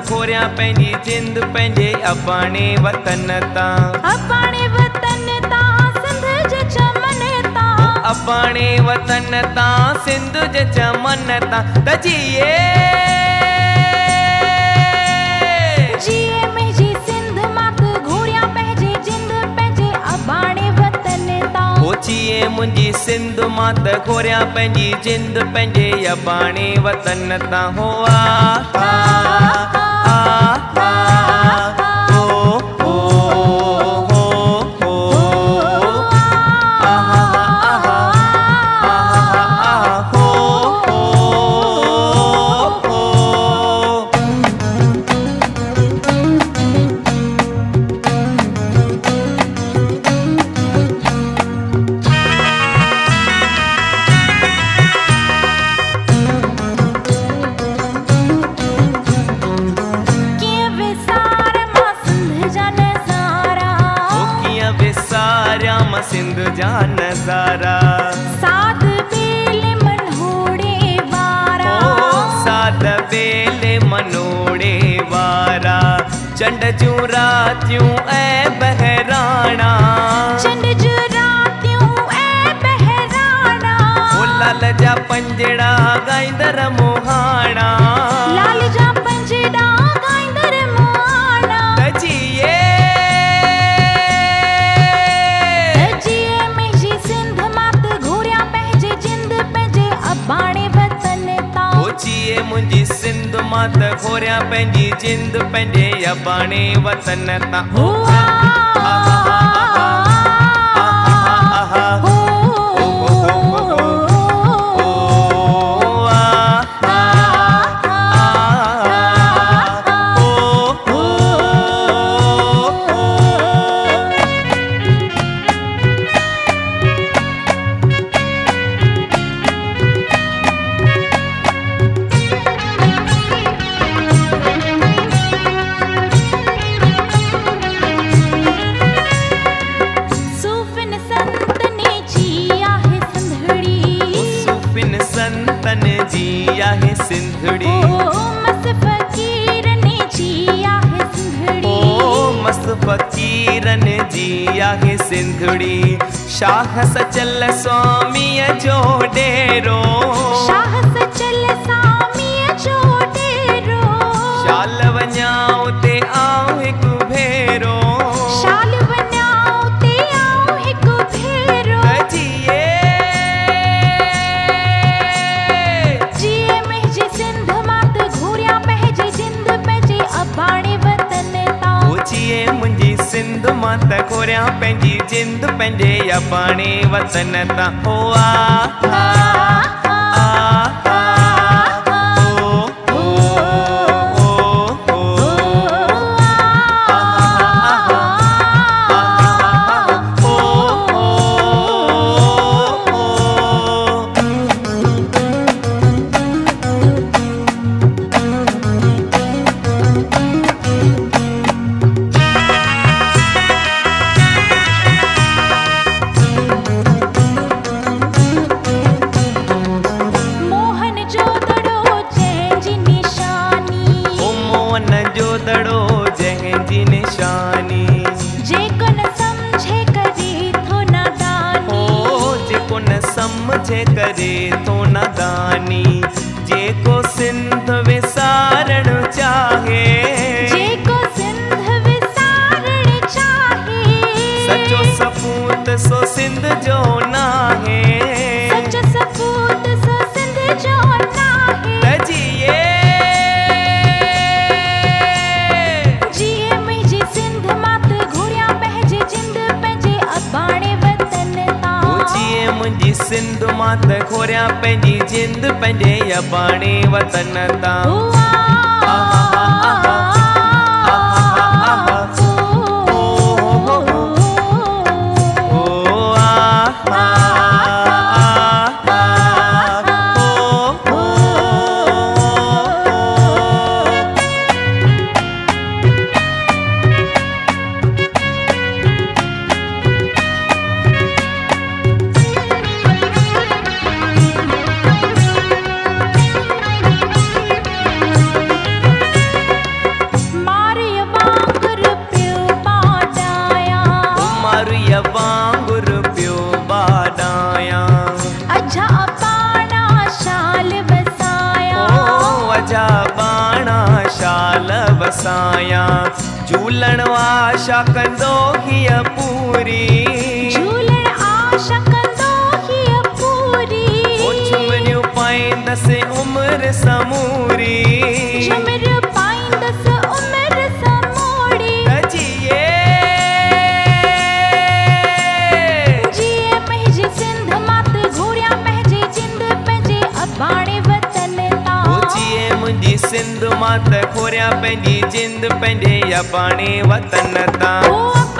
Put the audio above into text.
खोरिया पंहिंजी जिंद पंहिंजे अबाणे वतन तां। अबाणे वतन तां सिंध जे चमन तां। अबाणे वतन तां सिंध जे चमन तां त जिए मुंहिंजी सिंध मां त घोरिया पंहिंजे जिंद पंहिंजे अबाणे वतन तां। जिए मुंहिंजी सिंध मां त घोरिया पंहिंजी जिंद पंहिंजे अबाणे वतन तां। हो सिंध जा नज़ारा। साध बेले मनोड़े वारा। साध बेले मनोड़े वारा। चंड जूं रातियूं ऐं बहिराणा। चंड जूं रातियूं ऐं बहिराणा। लाल जा पंजड़ा गाईंदर मोहाणा। लाल जा पंजड़ा गाईंदर मोहाणा। जिए जिए मुंहिंजी सिंध मां त घोरिया पंहिंजी जिंद पंहिंजे अबाणे वतन तां। संतन जी आहे सिंधड़ी। मस्त फ़कीरन जी आहे सिंधड़ी। मस्त फ़कीरन जी आहे सिंधड़ी। शाह सचल स्वामीअ जो डेरो। शाह सचल स्वामीअ जो डेरो। शाल वञा उते आऊं हिकु भेरो। शाल वञा उते आऊं हिकु भेरो। जिए जिए मुंहिंजी सिंध मां त घोरिया पंहिंजी जिंद पंहिंजे अबाणे वतन तां। हो दड़ो जंहिंजी निशानी। जेको न समझे करे थो नादानी। जेको न समझे करे थो नादानी। जेको सिंध विसारण चाहे। जेको सिंध विसारण चाहे। सचो सपूत सो सिंध जो नाहे। सचो सपूत सो सिंध जो नाहे। जिए मुंहिंजी सिंध मां त घोरिया पंहिंजी जिंद पंहिंजे अबाणे वतन तां। वांगुर पियो बाडाया। अजा पाणा शाल बसाया ओ अजा बाणा शाल बसाया। झूलण आशा कंदो हीअ पूरी। झूलण आशा कंदो हीअ पूरी। ओ झुमरियूं पाईंदसि उमिरि समूरी। झुमरियूं पाईंदसि उमिरि समूरी। जिए जिए पंहिंजे सिंध मात घोरिया पंहिंजे जिंद पंहिंजे अबाणे वतन तां। ओ जिए मुंहिंजी सिंध मां त खोरियां पंहिंजी जिंद पंहिंजे अबाणे वतन तां।